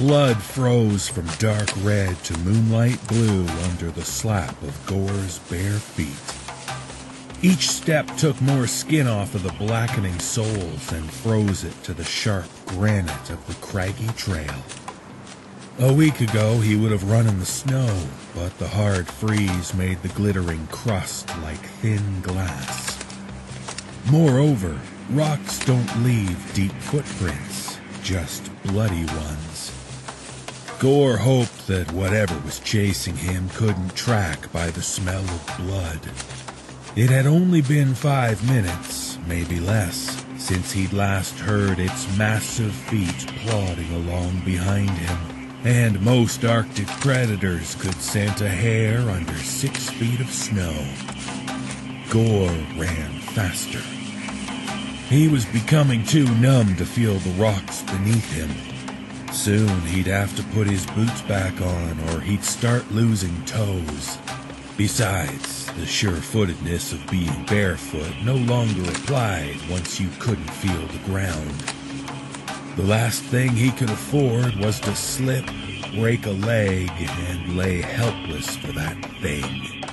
Blood froze from dark red to moonlight blue under the slap of Gore's bare feet. Each step took more skin off of the blackening soles and froze it to the sharp granite of the craggy trail. A week ago he would have run in the snow, but the hard freeze made the glittering crust like thin glass. Moreover, rocks don't leave deep footprints, just bloody ones. Gore hoped that whatever was chasing him couldn't track by the smell of blood. It had only been 5 minutes, maybe less, since he'd last heard its massive feet plodding along behind him, and most Arctic predators could scent a hair under 6 feet of snow. Gore ran faster. He was becoming too numb to feel the rocks beneath him. Soon he'd have to put his boots back on or he'd start losing toes. Besides, the sure-footedness of being barefoot no longer applied once you couldn't feel the ground. The last thing he could afford was to slip, break a leg, and lay helpless for that thing.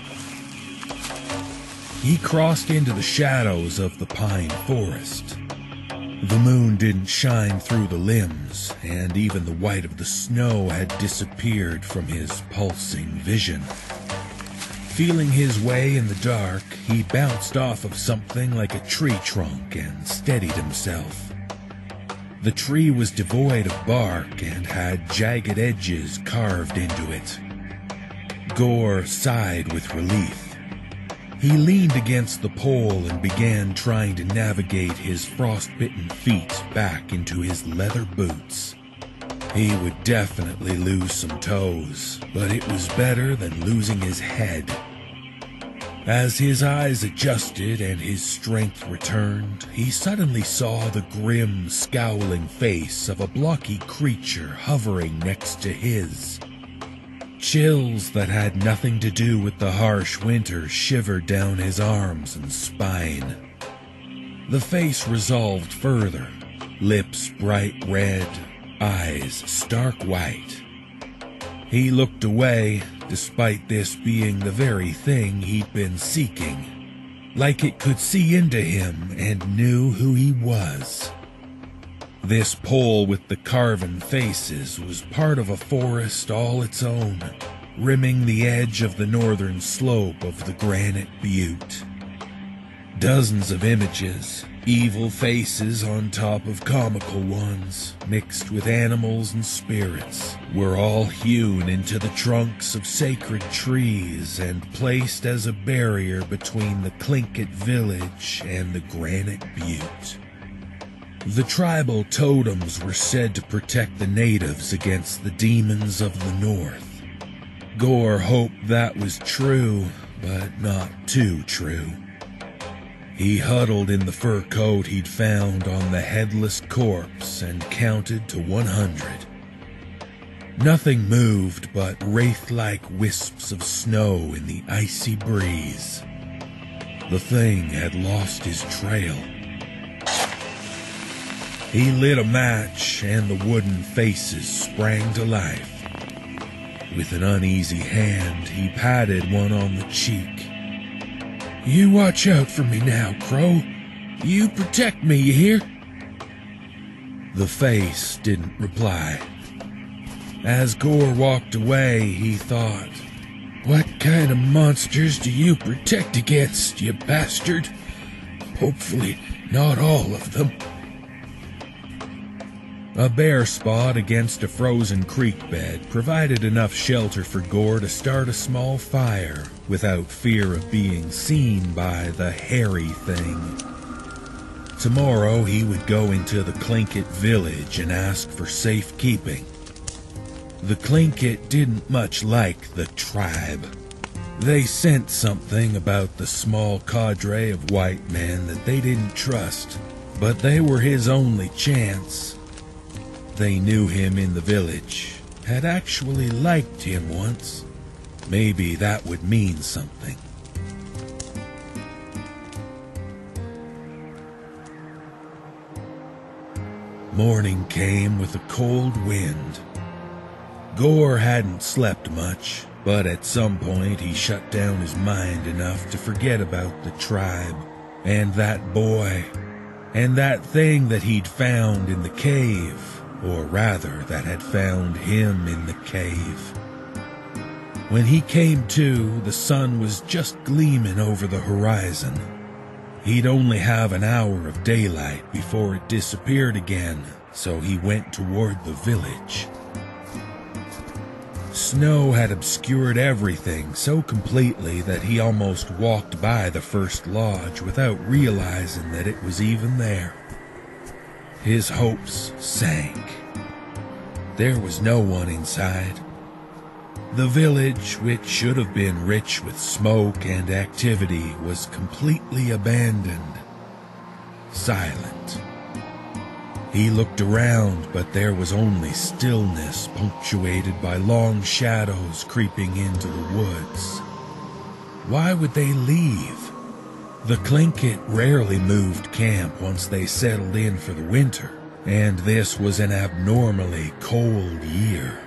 He crossed into the shadows of the pine forest. The moon didn't shine through the limbs, and even the white of the snow had disappeared from his pulsing vision. Feeling his way in the dark, he bounced off of something like a tree trunk and steadied himself. The tree was devoid of bark and had jagged edges carved into it. Gore sighed with relief. He leaned against the pole and began trying to navigate his frostbitten feet back into his leather boots. He would definitely lose some toes, but it was better than losing his head. As his eyes adjusted and his strength returned, he suddenly saw the grim, scowling face of a blocky creature hovering next to his. Chills that had nothing to do with the harsh winter shivered down his arms and spine. The face resolved further, lips bright red, eyes stark white. He looked away, despite this being the very thing he'd been seeking, like it could see into him and knew who he was. This pole with the carven faces was part of a forest all its own, rimming the edge of the northern slope of the Granite Butte. Dozens of images, evil faces on top of comical ones, mixed with animals and spirits, were all hewn into the trunks of sacred trees and placed as a barrier between the Tlingit village and the Granite Butte. The tribal totems were said to protect the natives against the demons of the north. Gore hoped that was true, but not too true. He huddled in the fur coat he'd found on the headless corpse and counted to 100. Nothing moved but wraith-like wisps of snow in the icy breeze. The thing had lost his trail. He lit a match, and the wooden faces sprang to life. With an uneasy hand, he patted one on the cheek. "You watch out for me now, Crow. You protect me, you hear?" The face didn't reply. As Gore walked away, he thought, "What kind of monsters do you protect against, you bastard? Hopefully not all of them." A bare spot against a frozen creek bed provided enough shelter for Gore to start a small fire without fear of being seen by the hairy thing. Tomorrow he would go into the Tlingit village and ask for safekeeping. The Tlingit didn't much like the tribe. They sensed something about the small cadre of white men that they didn't trust, but they were his only chance. They knew him in the village, had actually liked him once. Maybe that would mean something. Morning came with a cold wind. Gore hadn't slept much, but at some point he shut down his mind enough to forget about the tribe, and that boy, and that thing that he'd found in the cave, or rather that had found him in the cave. When he came to, the sun was just gleaming over the horizon. He'd only have an hour of daylight before it disappeared again, so he went toward the village. Snow had obscured everything so completely that he almost walked by the first lodge without realizing that it was even there. His hopes sank. There was no one inside. The village, which should have been rich with smoke and activity, was completely abandoned, silent. He looked around, but there was only stillness, punctuated by long shadows creeping into the woods. Why would they leave? The Tlingit rarely moved camp once they settled in for the winter, and this was an abnormally cold year.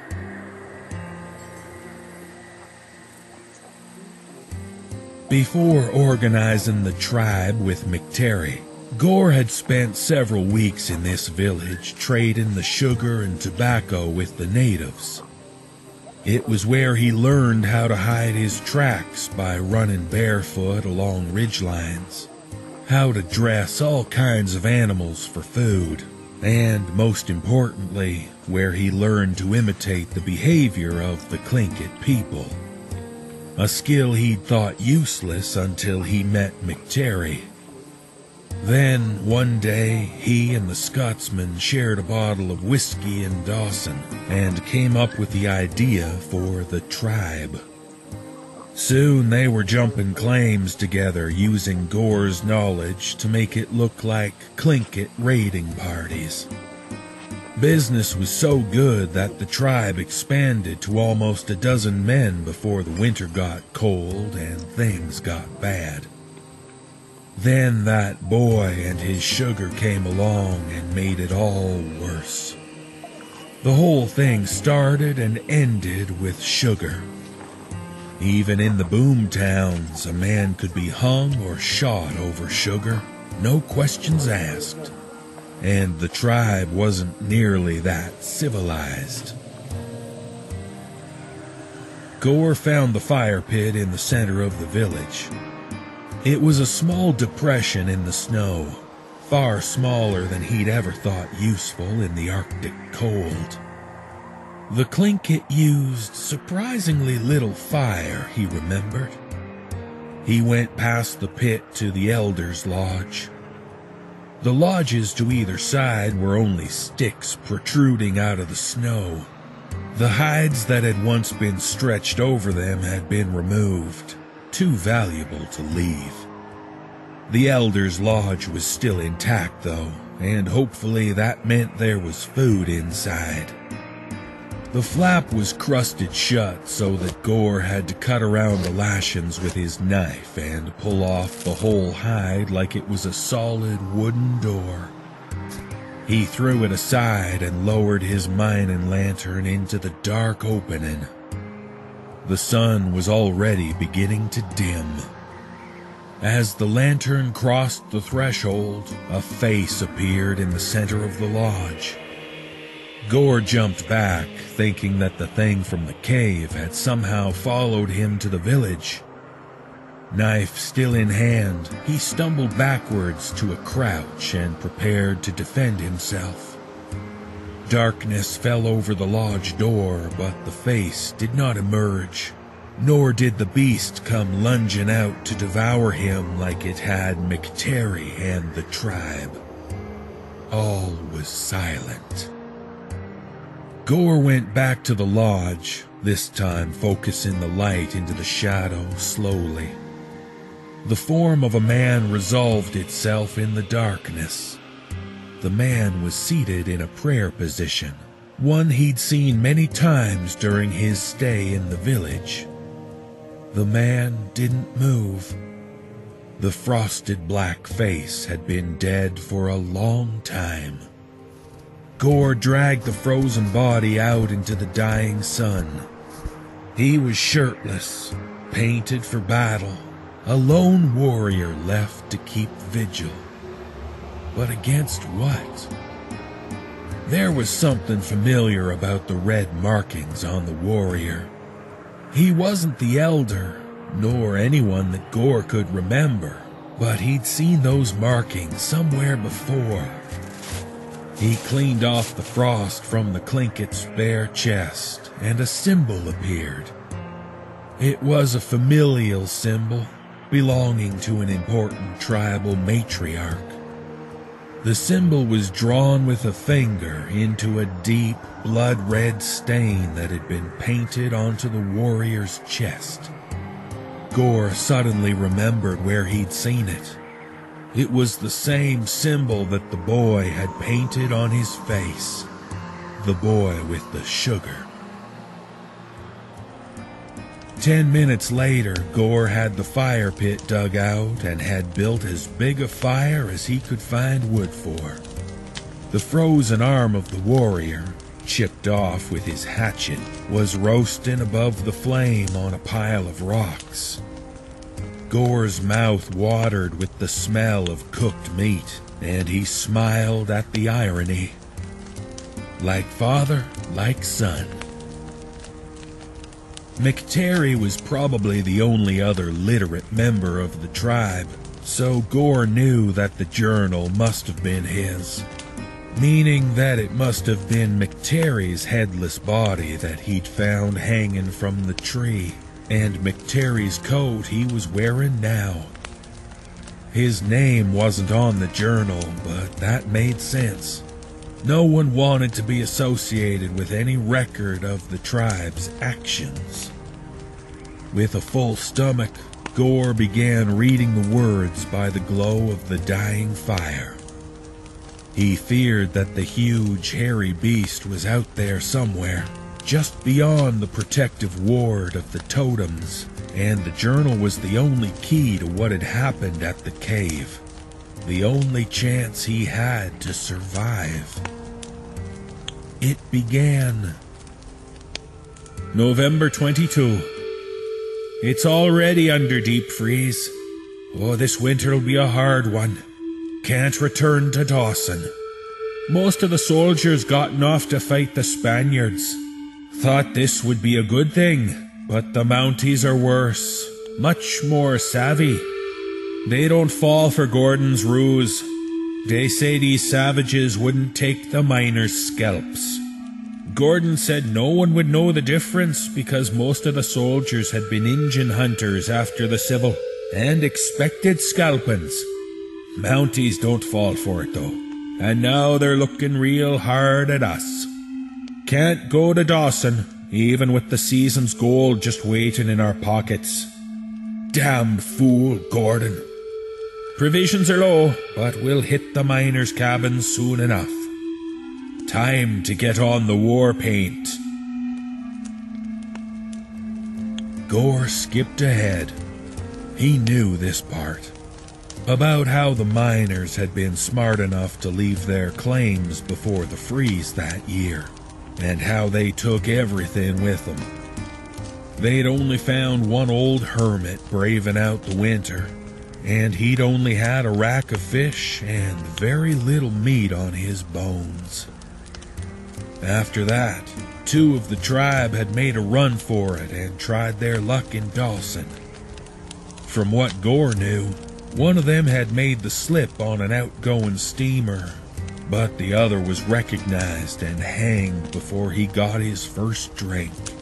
Before organizing the tribe with McTerry, Gore had spent several weeks in this village trading the sugar and tobacco with the natives. It was where he learned how to hide his tracks by running barefoot along ridgelines, how to dress all kinds of animals for food, and most importantly, where he learned to imitate the behavior of the Tlingit people. A skill he'd thought useless until he met McTerry. Then, one day, he and the Scotsman shared a bottle of whiskey in Dawson and came up with the idea for the tribe. Soon they were jumping claims together using Gore's knowledge to make it look like Tlingit raiding parties. Business was so good that the tribe expanded to almost a dozen men before the winter got cold and things got bad. Then that boy and his sugar came along and made it all worse. The whole thing started and ended with sugar. Even in the boom towns, a man could be hung or shot over sugar, no questions asked. And the tribe wasn't nearly that civilized. Gore found the fire pit in the center of the village. It was a small depression in the snow, far smaller than he'd ever thought useful in the Arctic cold. The Tlingit used surprisingly little fire, he remembered. He went past the pit to the Elders' Lodge. The lodges to either side were only sticks protruding out of the snow. The hides that had once been stretched over them had been removed, too valuable to leave. The Elders' Lodge was still intact, though, and hopefully that meant there was food inside. The flap was crusted shut so that Gore had to cut around the lashings with his knife and pull off the whole hide like it was a solid wooden door. He threw it aside and lowered his mining lantern into the dark opening. The sun was already beginning to dim. As the lantern crossed the threshold, a face appeared in the center of the lodge. Gore jumped back, thinking that the thing from the cave had somehow followed him to the village. Knife still in hand, he stumbled backwards to a crouch and prepared to defend himself. Darkness fell over the lodge door, but the face did not emerge, nor did the beast come lunging out to devour him like it had McTerry and the tribe. All was silent. Gore went back to the lodge, this time focusing the light into the shadow slowly. The form of a man resolved itself in the darkness. The man was seated in a prayer position, one he'd seen many times during his stay in the village. The man didn't move. The frosted black face had been dead for a long time. Gore dragged the frozen body out into the dying sun. He was shirtless, painted for battle, a lone warrior left to keep vigil. But against what? There was something familiar about the red markings on the warrior. He wasn't the elder, nor anyone that Gore could remember, but he'd seen those markings somewhere before. He cleaned off the frost from the Tlinkit's bare chest, and a symbol appeared. It was a familial symbol, belonging to an important tribal matriarch. The symbol was drawn with a finger into a deep, blood-red stain that had been painted onto the warrior's chest. Gore suddenly remembered where he'd seen it. It was the same symbol that the boy had painted on his face. The boy with the sugar. 10 minutes later, Gore had the fire pit dug out and had built as big a fire as he could find wood for. The frozen arm of the warrior, chipped off with his hatchet, was roasting above the flame on a pile of rocks. Gore's mouth watered with the smell of cooked meat, and he smiled at the irony. Like father, like son. McTerry was probably the only other literate member of the tribe, so Gore knew that the journal must have been his, meaning that it must have been McTerry's headless body that he'd found hanging from the tree, and McTerry's coat he was wearing now. His name wasn't on the journal, but that made sense. No one wanted to be associated with any record of the tribe's actions. With a full stomach, Gore began reading the words by the glow of the dying fire. He feared that the huge, hairy beast was out there somewhere, just beyond the protective ward of the totems, and the journal was the only key to what had happened at the cave. The only chance he had to survive. It began. November 22. It's already under deep freeze. Oh, this winter'll be a hard one. Can't return to Dawson. Most of the soldiers gotten off to fight the Spaniards. Thought this would be a good thing, but the Mounties are worse. Much more savvy. They don't fall for Gordon's ruse. They say these savages wouldn't take the miners' scalps. Gordon said no one would know the difference because most of the soldiers had been Injun hunters after the Civil and expected scalpings. Mounties don't fall for it though, and now they're looking real hard at us. Can't go to Dawson, even with the season's gold just waiting in our pockets. Damned fool, Gordon. Provisions are low, but we'll hit the miners' cabins soon enough. Time to get on the war paint. Gore skipped ahead. He knew this part. About how the miners had been smart enough to leave their claims before the freeze that year, and how they took everything with them. They'd only found one old hermit braving out the winter, and he'd only had a rack of fish and very little meat on his bones. After that, 2 of the tribe had made a run for it and tried their luck in Dawson. From what Gore knew, one of them had made the slip on an outgoing steamer, but the other was recognized and hanged before he got his first drink.